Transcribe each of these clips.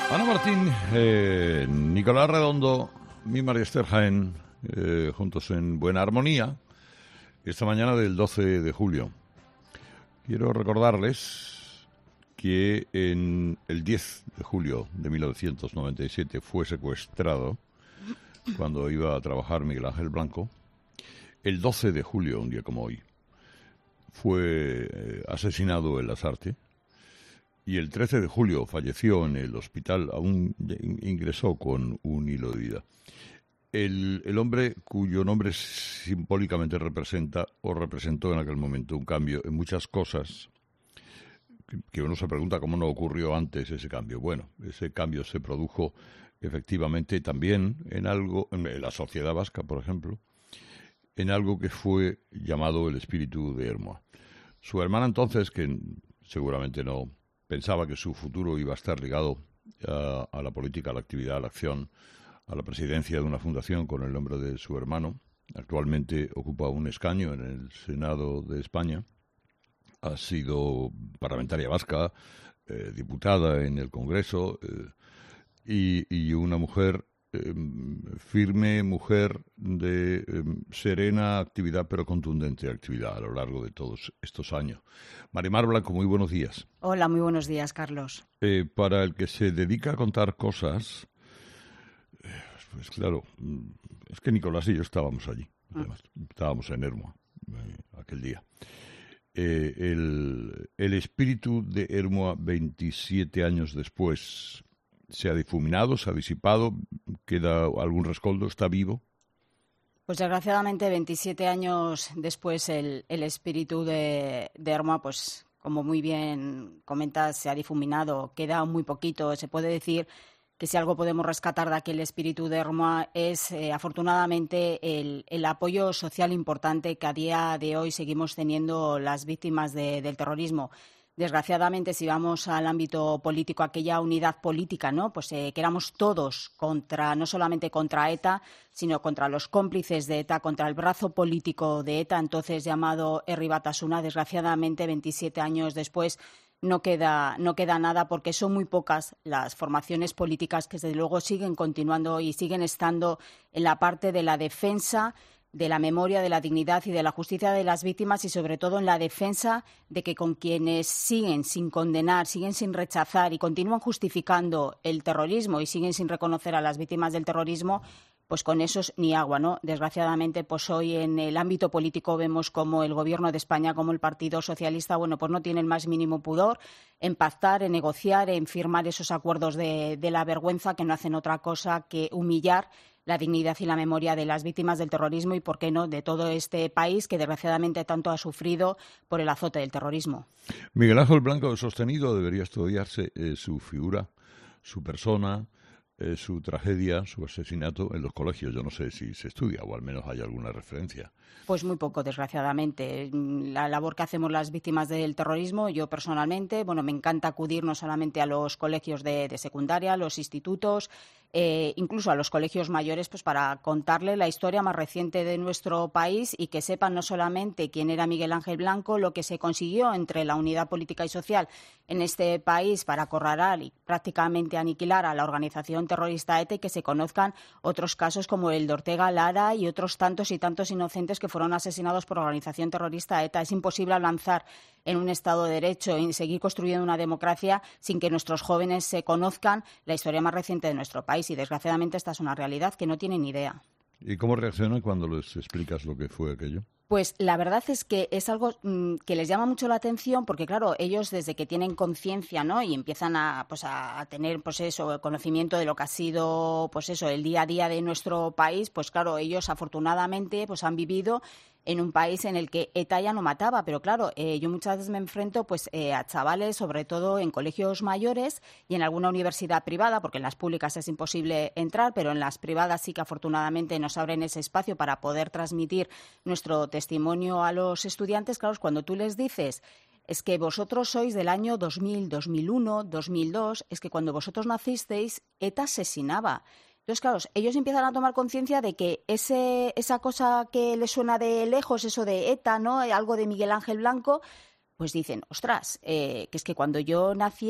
Ana Martín, Nicolás Redondo, mi María Esther Jaén, juntos en buena armonía, esta mañana del 12 de julio. Quiero recordarles que en el 10 de julio de 1997 fue secuestrado cuando iba a trabajar Miguel Ángel Blanco. El 12 de julio, un día como hoy, fue asesinado en Lasarte. Y el 13 de julio falleció en el hospital, aún ingresó con un hilo de vida. El hombre cuyo nombre simbólicamente representa o representó en aquel momento un cambio en muchas cosas, que uno se pregunta cómo no ocurrió antes ese cambio. Bueno, ese cambio se produjo efectivamente también en algo, en la sociedad vasca, por ejemplo, en algo que fue llamado el espíritu de Hermoa. Su hermana entonces, que seguramente no pensaba que su futuro iba a estar ligado a la política, a la actividad, a la acción, a la presidencia de una fundación con el nombre de su hermano. Actualmente ocupa un escaño en el Senado de España. Ha sido parlamentaria vasca, diputada en el Congreso y una mujer firme, mujer de serena actividad, pero contundente actividad a lo largo de todos estos años. Marimar Blanco, muy buenos días. Hola, muy buenos días, Carlos. Para el que se dedica a contar cosas, pues claro, es que Nicolás y yo estábamos allí, además, estábamos en Hermoa aquel día. El espíritu de Hermoa 27 años después, ¿se ha difuminado, se ha disipado? ¿Queda algún rescoldo? ¿Está vivo? Pues desgraciadamente 27 años después el espíritu de Hermoa, pues como muy bien comentas, se ha difuminado, queda muy poquito. Se puede decir que si algo podemos rescatar de aquel espíritu de Hermoa es afortunadamente el apoyo social importante que a día de hoy seguimos teniendo las víctimas del terrorismo. Desgraciadamente, si vamos al ámbito político, aquella unidad política, ¿no? Pues que éramos todos no solamente contra ETA, sino contra los cómplices de ETA, contra el brazo político de ETA, entonces llamado Herri Batasuna. Desgraciadamente, 27 años después, no queda nada, porque son muy pocas las formaciones políticas que, desde luego, siguen continuando y siguen estando en la parte de la defensa de la memoria, de la dignidad y de la justicia de las víctimas, y sobre todo en la defensa de que con quienes siguen sin condenar, siguen sin rechazar y continúan justificando el terrorismo y siguen sin reconocer a las víctimas del terrorismo, pues con esos ni agua, ¿no? Desgraciadamente, pues hoy en el ámbito político vemos como el Gobierno de España, como el Partido Socialista, bueno, pues no tiene el más mínimo pudor en pactar, en negociar, en firmar esos acuerdos de la vergüenza, que no hacen otra cosa que humillar la dignidad y la memoria de las víctimas del terrorismo y, por qué no, de todo este país que desgraciadamente tanto ha sufrido por el azote del terrorismo. Miguel Ángel Blanco, sostenido, debería estudiarse su figura, su persona, su tragedia, su asesinato en los colegios. Yo no sé si se estudia o al menos hay alguna referencia. Pues muy poco, desgraciadamente. La labor que hacemos las víctimas del terrorismo, yo personalmente, bueno, me encanta acudir no solamente a los colegios de secundaria, a los institutos, incluso a los colegios mayores, pues para contarle la historia más reciente de nuestro país y que sepan no solamente quién era Miguel Ángel Blanco, lo que se consiguió entre la unidad política y social en este país para acorralar y prácticamente aniquilar a la organización terrorista ETA, y que se conozcan otros casos como el de Ortega Lara y otros tantos y tantos inocentes que fueron asesinados por la organización terrorista ETA. Es imposible avanzar en un Estado de Derecho y seguir construyendo una democracia sin que nuestros jóvenes se conozcan la historia más reciente de nuestro país, y desgraciadamente esta es una realidad que no tienen ni idea. ¿Y cómo reaccionan cuando les explicas lo que fue aquello? Pues la verdad es que es algo que les llama mucho la atención, porque claro, ellos desde que tienen conciencia, ¿no?, y empiezan a tener, pues eso, el conocimiento de lo que ha sido, pues eso, el día a día de nuestro país, pues claro, ellos afortunadamente pues han vivido en un país en el que ETA ya no mataba, pero claro, yo muchas veces me enfrento pues a chavales, sobre todo en colegios mayores y en alguna universidad privada, porque en las públicas es imposible entrar, pero en las privadas sí que afortunadamente nos abren ese espacio para poder transmitir nuestro testimonio a los estudiantes. Claro, cuando tú les dices: es que vosotros sois del año 2000, 2001, 2002, es que cuando vosotros nacisteis, ETA asesinaba. Entonces, claro, ellos empiezan a tomar conciencia de que esa cosa que les suena de lejos, eso de ETA, ¿no?, algo de Miguel Ángel Blanco, pues dicen, ostras, que es que cuando yo nací,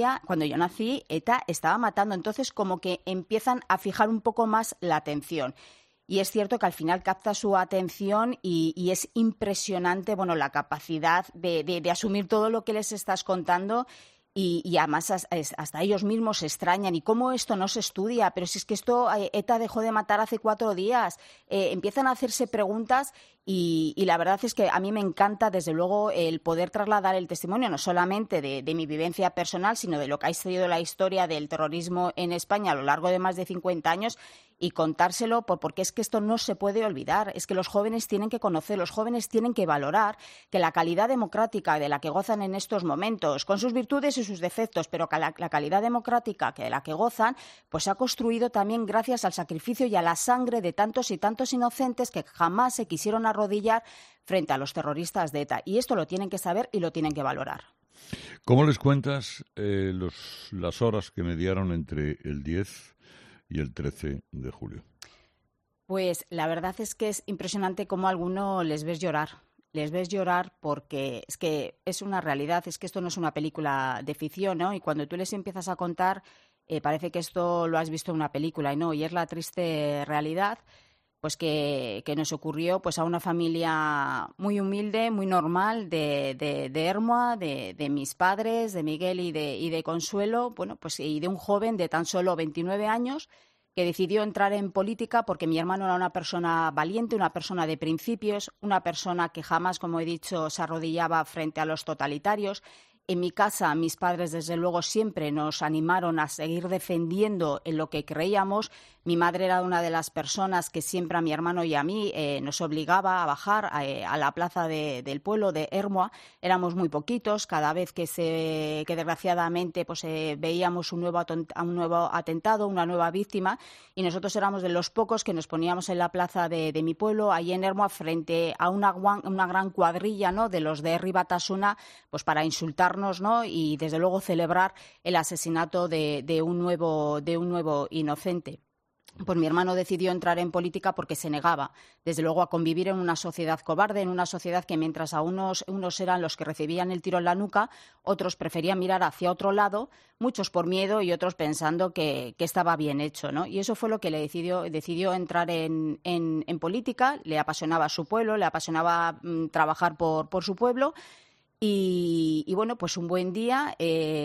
ETA estaba matando. Entonces, como que empiezan a fijar un poco más la atención. Y es cierto que al final capta su atención y es impresionante, bueno, la capacidad de asumir todo lo que les estás contando. Y además hasta ellos mismos se extrañan. ¿Y cómo esto no se estudia? Pero si es que esto ETA dejó de matar hace 4 días. Empiezan a hacerse preguntas y la verdad es que a mí me encanta, desde luego, el poder trasladar el testimonio, no solamente de mi vivencia personal, sino de lo que ha sido la historia del terrorismo en España a lo largo de más de 50 años y contárselo, porque es que esto no se puede olvidar. Es que los jóvenes tienen que conocer, los jóvenes tienen que valorar que la calidad democrática de la que gozan en estos momentos, con sus virtudes y sus defectos, pero que la calidad democrática de la que gozan, pues se ha construido también gracias al sacrificio y a la sangre de tantos y tantos inocentes que jamás se quisieron arrodillar frente a los terroristas de ETA. Y esto lo tienen que saber y lo tienen que valorar. ¿Cómo les cuentas las horas que mediaron entre el 10 y el 13 de julio? Pues la verdad es que es impresionante cómo a alguno les ves llorar. Les ves llorar porque es que es una realidad, es que esto no es una película de ficción, ¿no? Y cuando tú les empiezas a contar, parece que esto lo has visto en una película y no, y es la triste realidad, pues que nos ocurrió pues a una familia muy humilde, muy normal de Ermua, de mis padres, de Miguel y de Consuelo, bueno, pues y de un joven de tan solo 29 años que decidió entrar en política porque mi hermano era una persona valiente, una persona de principios, una persona que jamás, como he dicho, se arrodillaba frente a los totalitarios. En mi casa, mis padres, desde luego, siempre nos animaron a seguir defendiendo en lo que creíamos. Mi madre era una de las personas que siempre a mi hermano y a mí nos obligaba a bajar a la plaza del pueblo de Ermua. Éramos muy poquitos. Cada vez que desgraciadamente pues, veíamos un nuevo atentado, una nueva víctima, y nosotros éramos de los pocos que nos poníamos en la plaza de mi pueblo, ahí en Ermua, frente a una gran cuadrilla, ¿no?, de los de Herri Batasuna, pues para insultarnos, ¿no?, y desde luego celebrar el asesinato de un nuevo inocente. Pues mi hermano decidió entrar en política porque se negaba, desde luego, a convivir en una sociedad cobarde, en una sociedad que mientras a unos eran los que recibían el tiro en la nuca, otros preferían mirar hacia otro lado, muchos por miedo y otros pensando que estaba bien hecho, ¿no? Y eso fue lo que le decidió entrar en política. Le apasionaba su pueblo, le apasionaba trabajar por su pueblo. Y bueno, pues un buen día,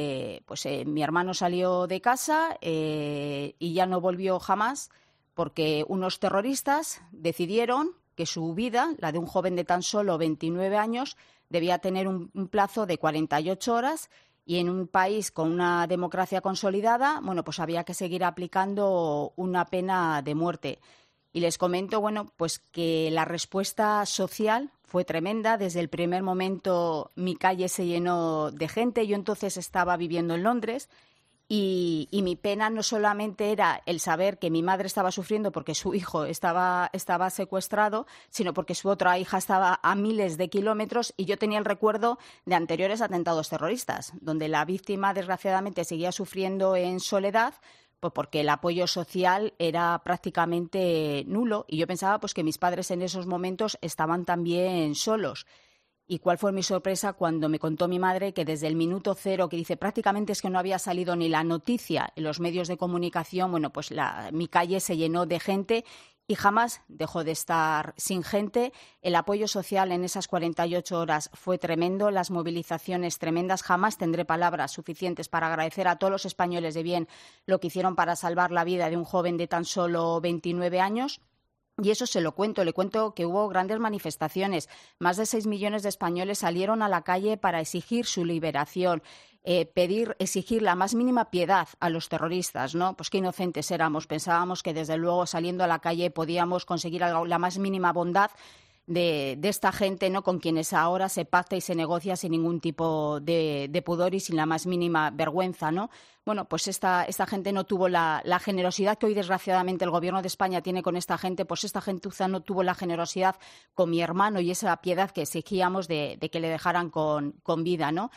mi hermano salió de casa y ya no volvió jamás porque unos terroristas decidieron que su vida, la de un joven de tan solo 29 años, debía tener un plazo de 48 horas y en un país con una democracia consolidada, bueno, pues había que seguir aplicando una pena de muerte. Y les comento, bueno, pues que la respuesta social fue tremenda. Desde el primer momento mi calle se llenó de gente. Yo entonces estaba viviendo en Londres y mi pena no solamente era el saber que mi madre estaba sufriendo porque su hijo estaba secuestrado, sino porque su otra hija estaba a miles de kilómetros y yo tenía el recuerdo de anteriores atentados terroristas, donde la víctima desgraciadamente seguía sufriendo en soledad, pues porque el apoyo social era prácticamente nulo y yo pensaba pues que mis padres en esos momentos estaban también solos. ¿Y cuál fue mi sorpresa cuando me contó mi madre que desde el minuto cero, que dice prácticamente es que no había salido ni la noticia en los medios de comunicación, bueno, pues mi calle se llenó de gente y jamás dejó de estar sin gente. El apoyo social en esas 48 horas fue tremendo, las movilizaciones tremendas. Jamás tendré palabras suficientes para agradecer a todos los españoles de bien lo que hicieron para salvar la vida de un joven de tan solo 29 años. Y eso le cuento que hubo grandes manifestaciones. Más de 6 millones de españoles salieron a la calle para exigir su liberación, exigir la más mínima piedad a los terroristas, ¿no? Pues qué inocentes éramos. Pensábamos que desde luego saliendo a la calle podíamos conseguir la más mínima bondad de esta gente, ¿no?, con quienes ahora se pacta y se negocia sin ningún tipo de pudor y sin la más mínima vergüenza, ¿no? Bueno, pues esta gente no tuvo la generosidad que hoy desgraciadamente el Gobierno de España tiene con esta gente, pues esta gentuza no tuvo la generosidad con mi hermano y esa piedad que exigíamos de que le dejaran con vida, ¿no?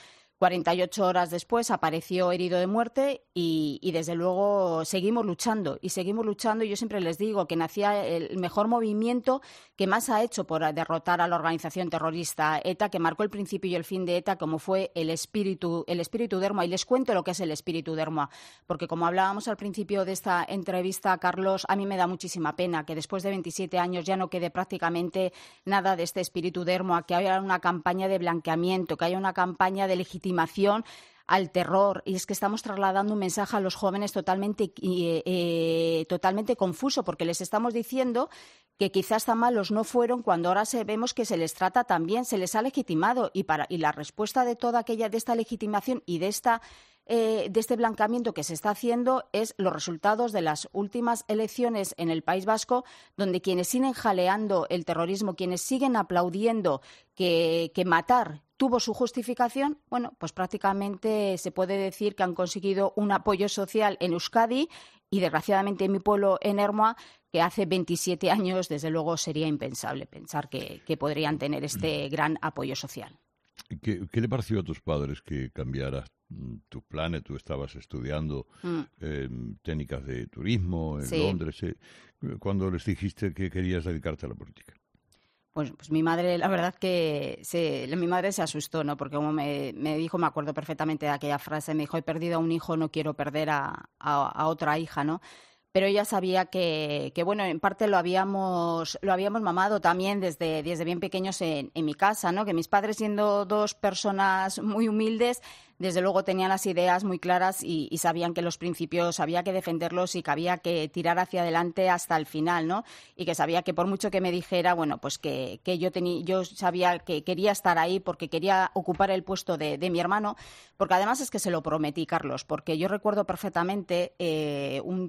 48 horas después apareció herido de muerte y desde luego seguimos luchando y yo siempre les digo que nacía el mejor movimiento que más ha hecho por derrotar a la organización terrorista ETA, que marcó el principio y el fin de ETA, como fue el espíritu de Ermua. Y les cuento lo que es el espíritu de Ermua, porque como hablábamos al principio de esta entrevista, Carlos, a mí me da muchísima pena que después de 27 años ya no quede prácticamente nada de este espíritu de Ermua, que haya una campaña de blanqueamiento, que haya una campaña de legitimación al terror, y es que estamos trasladando un mensaje a los jóvenes totalmente confuso, porque les estamos diciendo que quizás tan malos no fueron cuando ahora vemos que se les trata tan bien, se les ha legitimado, y la respuesta de toda de esta legitimación y de este blanqueamiento que se está haciendo es los resultados de las últimas elecciones en el País Vasco, donde quienes siguen jaleando el terrorismo, quienes siguen aplaudiendo que matar tuvo su justificación, bueno, pues prácticamente se puede decir que han conseguido un apoyo social en Euskadi y, desgraciadamente, en mi pueblo, en Ermua, que hace 27 años, desde luego, sería impensable pensar que podrían tener este gran apoyo social. ¿Qué le pareció a tus padres que cambiaras tus planes? Tú estabas estudiando técnicas de turismo en Londres. ¿Cuándo les dijiste que querías dedicarte a la política? Pues mi madre, la verdad que mi madre se asustó, ¿no? Porque como me dijo, me acuerdo perfectamente de aquella frase, me dijo: he perdido a un hijo, no quiero perder a otra hija, ¿no? Pero ella sabía que bueno, en parte lo habíamos mamado también desde bien pequeños en mi casa, ¿no? Que mis padres, siendo dos personas muy humildes, desde luego tenían las ideas muy claras y sabían que los principios había que defenderlos y que había que tirar hacia adelante hasta el final, ¿no? Y que sabía que por mucho que me dijera, bueno, pues que yo sabía que quería estar ahí porque quería ocupar el puesto de mi hermano, porque además es que se lo prometí, Carlos, porque yo recuerdo perfectamente un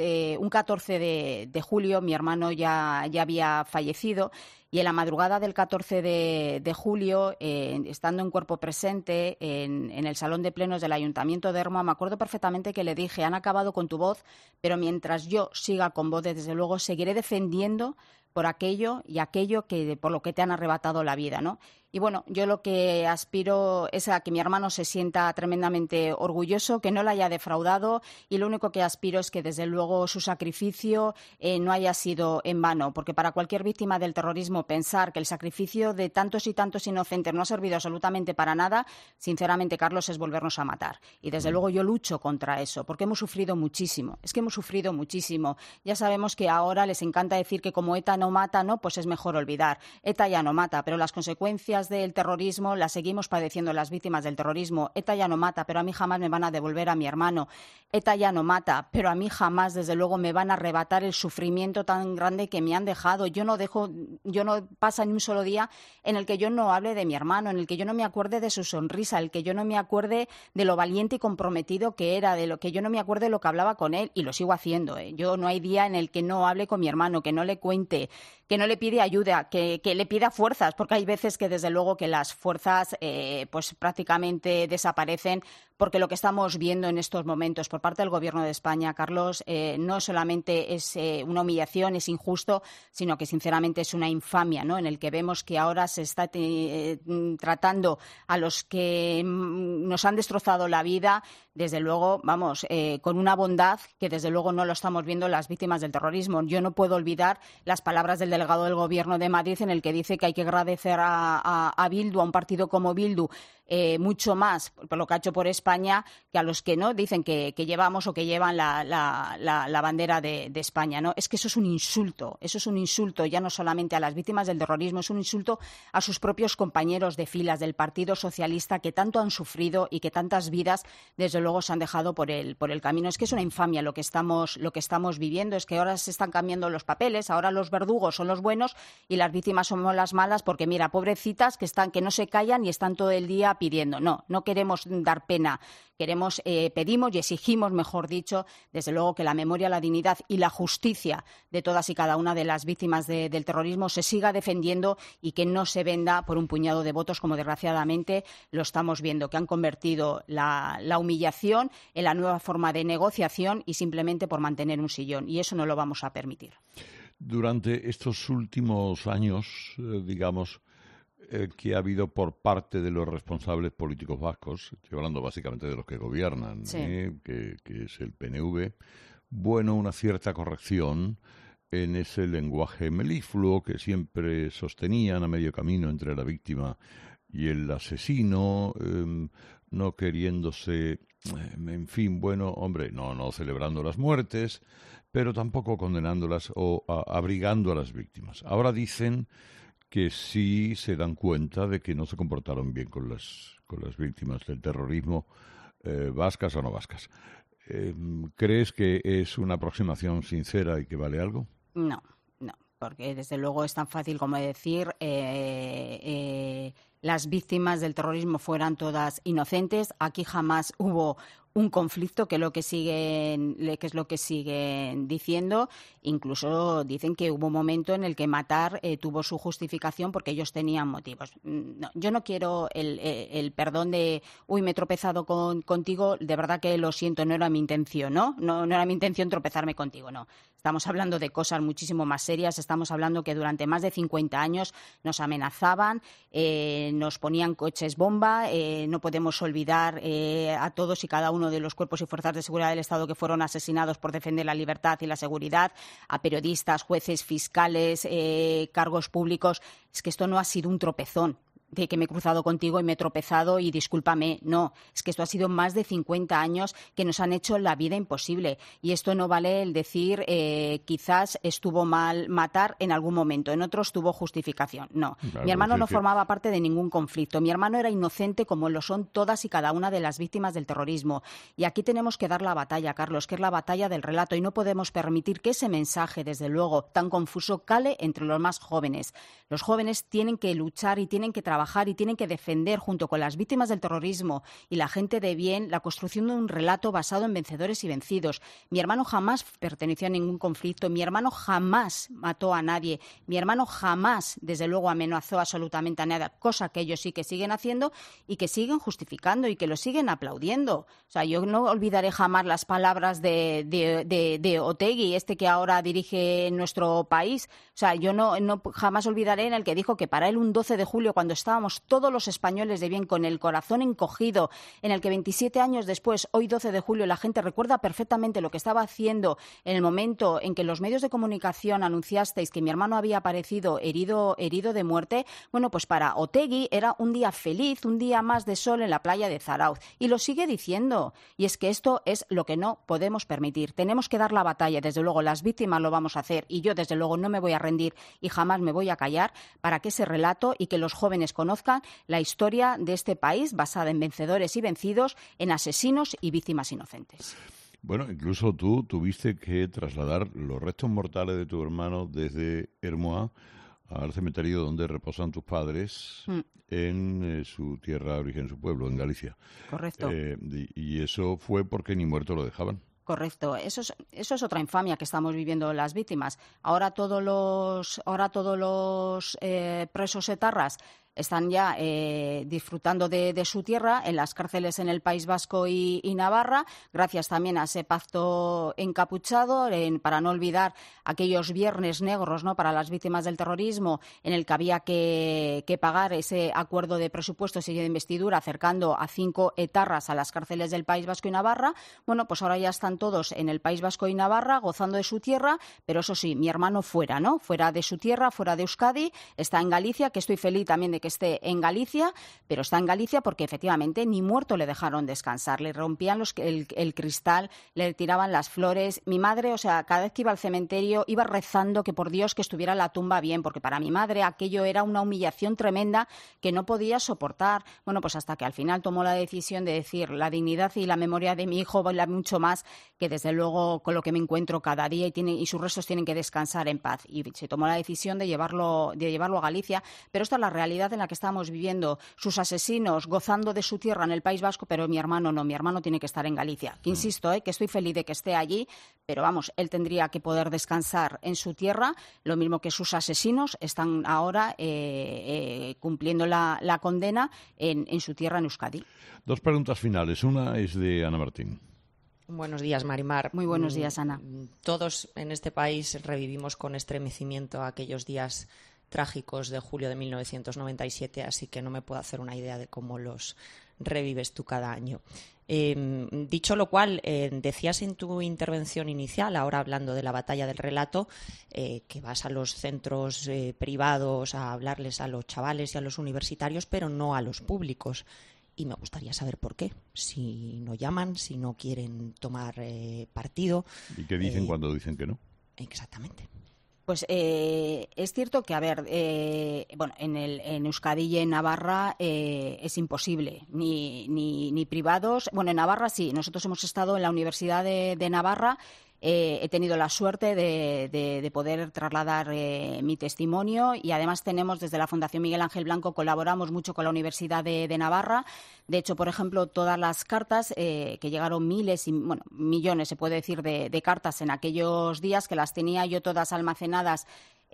14 de julio mi hermano ya había fallecido. Y en la madrugada del 14 de julio, estando en cuerpo presente en el salón de plenos del Ayuntamiento de Ermua, me acuerdo perfectamente que le dije: han acabado con tu voz, pero mientras yo siga con voz, desde luego seguiré defendiendo por aquello que por lo que te han arrebatado la vida, ¿no? Y bueno, yo lo que aspiro es a que mi hermano se sienta tremendamente orgulloso, que no le haya defraudado, y lo único que aspiro es que, desde luego, su sacrificio no haya sido en vano, porque para cualquier víctima del terrorismo pensar que el sacrificio de tantos y tantos inocentes no ha servido absolutamente para nada, sinceramente, Carlos, es volvernos a matar. Y desde luego yo lucho contra eso, porque hemos sufrido muchísimo. Es que hemos sufrido muchísimo. Ya sabemos que ahora les encanta decir que como ETA no mata, no, pues es mejor olvidar. ETA ya no mata, pero las consecuencias del terrorismo las seguimos padeciendo las víctimas del terrorismo. ETA ya no mata, pero a mí jamás me van a devolver a mi hermano. ETA ya no mata, pero a mí jamás, desde luego, me van a arrebatar el sufrimiento tan grande que me han dejado. Yo no pasa ni un solo día en el que yo no hable de mi hermano, en el que yo no me acuerde de su sonrisa, el que yo no me acuerde de lo valiente y comprometido que era, de lo que yo no me acuerde de lo que hablaba con él, y lo sigo haciendo. Yo no hay día en el que no hable con mi hermano, que no le cuente, que no le pide ayuda, que le pida fuerzas, porque hay veces que, desde luego, que las fuerzas pues prácticamente desaparecen, porque lo que estamos viendo en estos momentos por parte del Gobierno de España, Carlos, no solamente es una humillación, es injusto, sino que sinceramente es una infamia, ¿no? En el que vemos que ahora se está tratando a los que nos han destrozado la vida, desde luego, con una bondad que desde luego no lo estamos viendo en las víctimas del terrorismo. Yo no puedo olvidar las palabras del delegado del Gobierno de Madrid, en el que dice que hay que agradecer a Bildu, a un partido como Bildu, mucho más por lo que ha hecho por España, que a los que no dicen que llevamos o que llevan la bandera de España, ¿no? Es que eso es un insulto ya no solamente a las víctimas del terrorismo, es un insulto a sus propios compañeros de filas del Partido Socialista, que tanto han sufrido y que tantas vidas, desde luego, se han dejado por el camino. Es que es una infamia lo que estamos viviendo. Es que ahora se están cambiando los papeles, ahora los verdugos son los buenos y las víctimas somos las malas, porque mira, pobrecitas que no se callan y están todo el día pidiendo. No queremos dar pena, pedimos y exigimos, mejor dicho, desde luego, que la memoria, la dignidad y la justicia de todas y cada una de las víctimas del terrorismo se siga defendiendo y que no se venda por un puñado de votos, como desgraciadamente lo estamos viendo, que han convertido la humillación en la nueva forma de negociación y simplemente por mantener un sillón, y eso no lo vamos a permitir. Durante estos últimos años, que ha habido por parte de los responsables políticos vascos, estoy hablando básicamente de los que gobiernan, Sí. que es el PNV, bueno, una cierta corrección en ese lenguaje melifluo que siempre sostenían a medio camino entre la víctima y el asesino, no queriéndose, en fin, bueno, hombre, no celebrando las muertes, pero tampoco condenándolas o abrigando a las víctimas. Ahora dicen que sí se dan cuenta de que no se comportaron bien con las víctimas del terrorismo, vascas o no vascas. ¿Crees que es una aproximación sincera y que vale algo? No, porque desde luego es tan fácil como decir las víctimas del terrorismo fueran todas inocentes. Aquí jamás hubo un conflicto, que es lo que siguen diciendo. Incluso dicen que hubo un momento en el que matar tuvo su justificación porque ellos tenían motivos. No, yo no quiero el perdón de me he tropezado contigo, de verdad que lo siento, no era mi intención, ¿no? No era mi intención tropezarme contigo, no. Estamos hablando de cosas muchísimo más serias, estamos hablando que durante más de 50 años nos amenazaban, nos ponían coches bomba, no podemos olvidar a todos y cada uno de los cuerpos y fuerzas de seguridad del Estado que fueron asesinados por defender la libertad y la seguridad, a periodistas, jueces, fiscales, cargos públicos. Es que esto no ha sido un tropezón de que me he cruzado contigo y me he tropezado y discúlpame. No, es que esto ha sido más de 50 años que nos han hecho la vida imposible. Y esto no vale el decir quizás estuvo mal matar en algún momento, en otros tuvo justificación. No, claro, mi hermano pues no formaba parte de ningún conflicto. Mi hermano era inocente como lo son todas y cada una de las víctimas del terrorismo. Y aquí tenemos que dar la batalla, Carlos, que es la batalla del relato. Y no podemos permitir que ese mensaje, desde luego, tan confuso, cale entre los más jóvenes. Los jóvenes tienen que luchar y tienen que trabajar y tienen que defender, junto con las víctimas del terrorismo y la gente de bien, la construcción de un relato basado en vencedores y vencidos. Mi hermano jamás perteneció a ningún conflicto, mi hermano jamás mató a nadie, mi hermano jamás, desde luego, amenazó absolutamente a nadie, cosa que ellos sí que siguen haciendo y que siguen justificando y que lo siguen aplaudiendo. O sea, yo no olvidaré jamás las palabras de Otegi, que ahora dirige nuestro país. O sea, yo no jamás olvidaré en el que dijo que para él un 12 de julio, cuando estábamos todos los españoles de bien con el corazón encogido, en el que 27 años después, hoy 12 de julio, la gente recuerda perfectamente lo que estaba haciendo en el momento en que los medios de comunicación anunciasteis que mi hermano había aparecido herido de muerte. Bueno, pues para Otegi era un día feliz, un día más de sol en la playa de Zarauz. Y lo sigue diciendo. Y es que esto es lo que no podemos permitir. Tenemos que dar la batalla. Desde luego, las víctimas lo vamos a hacer. Y yo, desde luego, no me voy a rendir y jamás me voy a callar para que ese relato y que los jóvenes conozcan la historia de este país basada en vencedores y vencidos, en asesinos y víctimas inocentes. Bueno, incluso tú tuviste que trasladar los restos mortales de tu hermano desde Hermoa al cementerio donde reposan tus padres en su tierra de origen, su pueblo, en Galicia. Correcto. Y eso fue porque ni muerto lo dejaban. Correcto. Eso es otra infamia que estamos viviendo las víctimas. Ahora todos los presos etarras están ya disfrutando de su tierra en las cárceles en el País Vasco y Navarra, gracias también a ese pacto encapuchado para no olvidar aquellos viernes negros, ¿no?, para las víctimas del terrorismo, en el que había que pagar ese acuerdo de presupuestos y de investidura acercando a 5 etarras a las cárceles del País Vasco y Navarra. Bueno, pues ahora ya están todos en el País Vasco y Navarra gozando de su tierra, pero eso sí, mi hermano fuera, ¿no?, fuera de su tierra, fuera de Euskadi, está en Galicia, que estoy feliz también de que esté en Galicia, pero está en Galicia porque efectivamente ni muerto le dejaron descansar, le rompían el cristal, le tiraban las flores. Mi madre, o sea, cada vez que iba al cementerio iba rezando que por Dios que estuviera la tumba bien, porque para mi madre aquello era una humillación tremenda que no podía soportar. Bueno, pues hasta que al final tomó la decisión de decir la dignidad y la memoria de mi hijo vale mucho más que desde luego con lo que me encuentro cada día y sus restos tienen que descansar en paz. Y se tomó la decisión de llevarlo a Galicia, pero esta es la realidad en la que estamos viviendo. Sus asesinos gozando de su tierra en el País Vasco, pero mi hermano no, mi hermano tiene que estar en Galicia. Que insisto, que estoy feliz de que esté allí, pero vamos, él tendría que poder descansar en su tierra, lo mismo que sus asesinos están ahora cumpliendo la condena en su tierra en Euskadi. 2 preguntas finales. Una es de Ana Martín. Buenos días, Marimar. Muy buenos días, Ana. Todos en este país revivimos con estremecimiento aquellos días trágicos de julio de 1997, así que no me puedo hacer una idea de cómo los revives tú cada año. Dicho lo cual, decías en tu intervención inicial, ahora hablando de la batalla del relato, que vas a los centros privados a hablarles a los chavales y a los universitarios, pero no a los públicos. Y me gustaría saber por qué, si no llaman, si no quieren tomar partido. ¿Y qué dicen cuando dicen que no? Exactamente. Pues es cierto que, a ver, bueno, en Euskadi y en Navarra es imposible, ni privados. Bueno, en Navarra sí, nosotros hemos estado en la Universidad de Navarra. He tenido la suerte de poder trasladar mi testimonio y además tenemos desde la Fundación Miguel Ángel Blanco, colaboramos mucho con la Universidad de Navarra. De hecho, por ejemplo, todas las cartas que llegaron miles y millones, se puede decir, de cartas en aquellos días, que las tenía yo todas almacenadas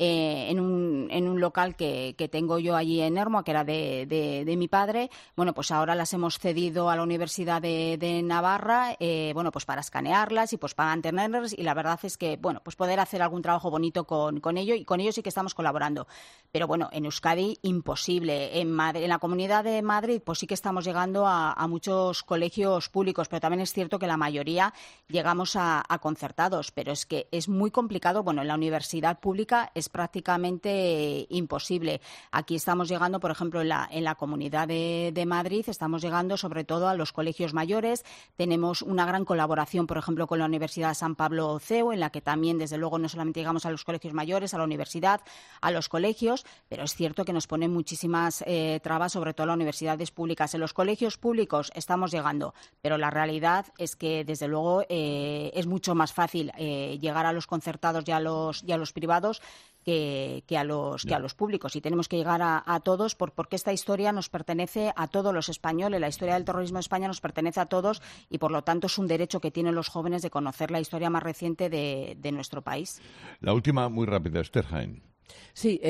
en un local que tengo yo allí en Ermua, que era de mi padre. Bueno, pues ahora las hemos cedido a la Universidad de Navarra, bueno, pues para escanearlas y pues para mantenerlas, y la verdad es que, bueno, pues poder hacer algún trabajo bonito con ello, y con ello sí que estamos colaborando. Pero bueno, en Euskadi imposible. En la Comunidad de Madrid pues sí que estamos llegando a muchos colegios públicos, pero también es cierto que la mayoría llegamos a concertados, pero es que es muy complicado. Bueno, en la universidad pública es prácticamente imposible. Aquí estamos llegando, por ejemplo, en la Comunidad de Madrid, estamos llegando sobre todo a los colegios mayores. Tenemos una gran colaboración, por ejemplo, con la Universidad San Pablo CEU, en la que también, desde luego, no solamente llegamos a los colegios mayores, a la universidad, a los colegios, pero es cierto que nos ponen muchísimas trabas, sobre todo las universidades públicas. En los colegios públicos estamos llegando, pero la realidad es que, desde luego, es mucho más fácil llegar a los concertados y a los privados que a los públicos, y tenemos que llegar a todos porque esta historia nos pertenece a todos los españoles. La historia del terrorismo de España nos pertenece a todos y, por lo tanto, es un derecho que tienen los jóvenes de conocer la historia más reciente de nuestro país. La última, muy rápida, Esther Jaén. Sí,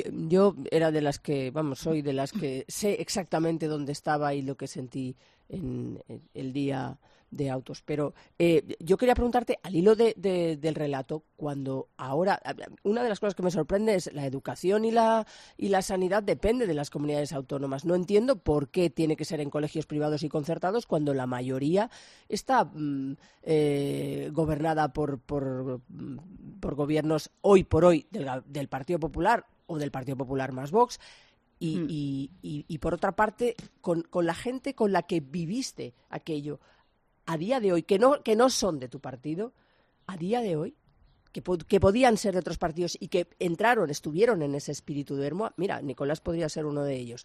yo era de las que, soy de las que sé exactamente dónde estaba y lo que sentí en el día de Autos. Pero yo quería preguntarte, al hilo del relato, cuando ahora, una de las cosas que me sorprende es la educación y la sanidad depende de las comunidades autónomas. No entiendo por qué tiene que ser en colegios privados y concertados cuando la mayoría está gobernada por gobiernos hoy por hoy del Partido Popular o del Partido Popular más Vox. Y por otra parte, con la gente con la que viviste aquello, a día de hoy, que no son de tu partido, a día de hoy, que podían ser de otros partidos y que estuvieron en ese espíritu de Ermua. Mira, Nicolás podría ser uno de ellos.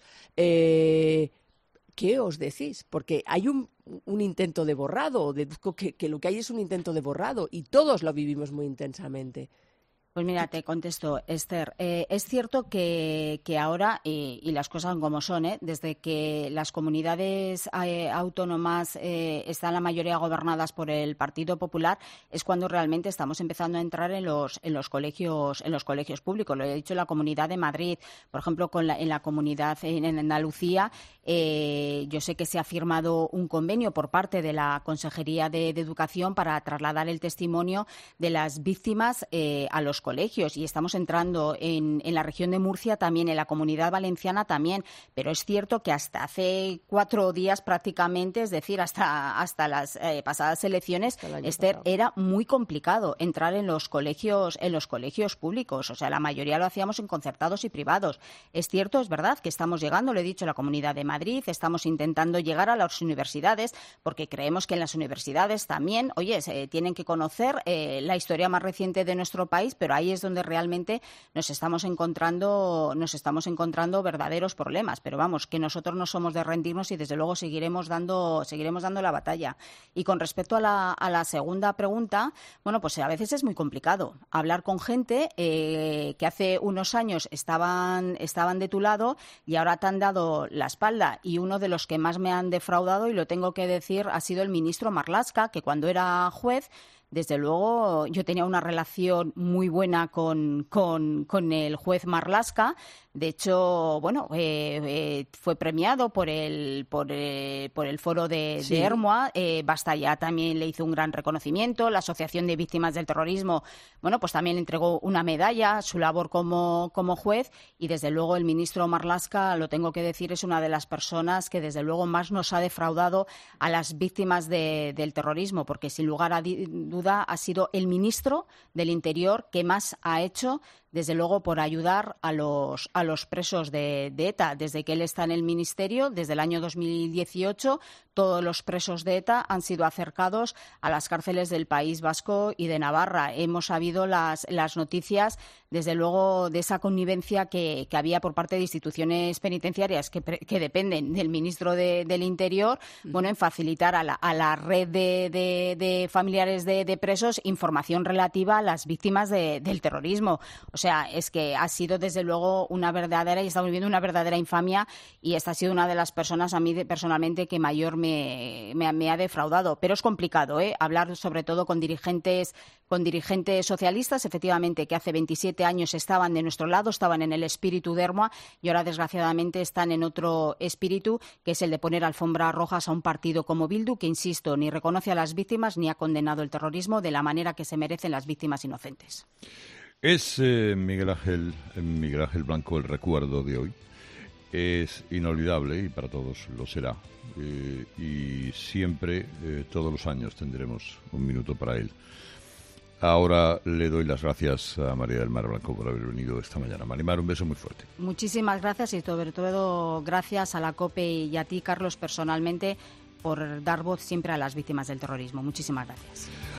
¿Qué os decís? Porque hay un intento de borrado, deduzco que lo que hay es un intento de borrado y todos lo vivimos muy intensamente. Pues mira, te contesto, Esther. Es cierto que ahora, y las cosas son como son, desde que las comunidades autónomas están la mayoría gobernadas por el Partido Popular, es cuando realmente estamos empezando a entrar en los colegios públicos. Lo he dicho en la Comunidad de Madrid, por ejemplo, en la comunidad en Andalucía. Yo sé que se ha firmado un convenio por parte de la Consejería de Educación para trasladar el testimonio de las víctimas a los colegios, y estamos entrando en la región de Murcia también, en la Comunidad Valenciana también, pero es cierto que hasta hace 4 días prácticamente, es decir, hasta las pasadas elecciones, Esther, era muy complicado entrar en los colegios públicos. O sea, la mayoría lo hacíamos en concertados y privados. Es cierto, es verdad que estamos llegando, lo he dicho, a la Comunidad de Madrid, estamos intentando llegar a las universidades, porque creemos que en las universidades también, se tienen que conocer la historia más reciente de nuestro país, pero ahí es donde realmente nos estamos encontrando verdaderos problemas. Pero vamos, que nosotros no somos de rendirnos y desde luego seguiremos dando la batalla. Y con respecto a la segunda pregunta, bueno, pues a veces es muy complicado hablar con gente que hace unos años estaban de tu lado y ahora te han dado la espalda. Y uno de los que más me han defraudado, y lo tengo que decir, ha sido el ministro Marlaska, que cuando era juez desde luego, yo tenía una relación muy buena con el juez Marlaska. De hecho, bueno, fue premiado por el foro de Ermua. Basta Ya también le hizo un gran reconocimiento. La Asociación de Víctimas del Terrorismo, bueno, pues también le entregó una medalla a su labor como juez. Y desde luego el ministro Marlaska, lo tengo que decir, es una de las personas que desde luego más nos ha defraudado a las víctimas del terrorismo, porque sin lugar a duda ha sido el ministro del Interior que más ha hecho, desde luego, por ayudar a los presos de ETA. Desde que él está en el ministerio, desde el año 2018, todos los presos de ETA han sido acercados a las cárceles del País Vasco y de Navarra. Hemos sabido las noticias, desde luego, de esa connivencia que había por parte de instituciones penitenciarias que dependen del ministro del Interior, bueno, en facilitar a la red de familiares de presos información relativa a las víctimas del terrorismo. O sea, es que ha sido desde luego y estamos viviendo una verdadera infamia, y esta ha sido una de las personas a mí personalmente que mayor me ha defraudado. Pero es complicado, hablar sobre todo con dirigentes socialistas, efectivamente, que hace 27 años estaban de nuestro lado, estaban en el espíritu de Ermua, y ahora desgraciadamente están en otro espíritu, que es el de poner alfombras rojas a un partido como Bildu, que, insisto, ni reconoce a las víctimas ni ha condenado el terrorismo de la manera que se merecen las víctimas inocentes. Es Miguel Ángel Blanco el recuerdo de hoy. Es inolvidable y para todos lo será. Y siempre, todos los años, tendremos un minuto para él. Ahora le doy las gracias a María del Mar Blanco por haber venido esta mañana. Marimar, un beso muy fuerte. Muchísimas gracias, y sobre todo gracias a la COPE y a ti, Carlos, personalmente, por dar voz siempre a las víctimas del terrorismo. Muchísimas gracias.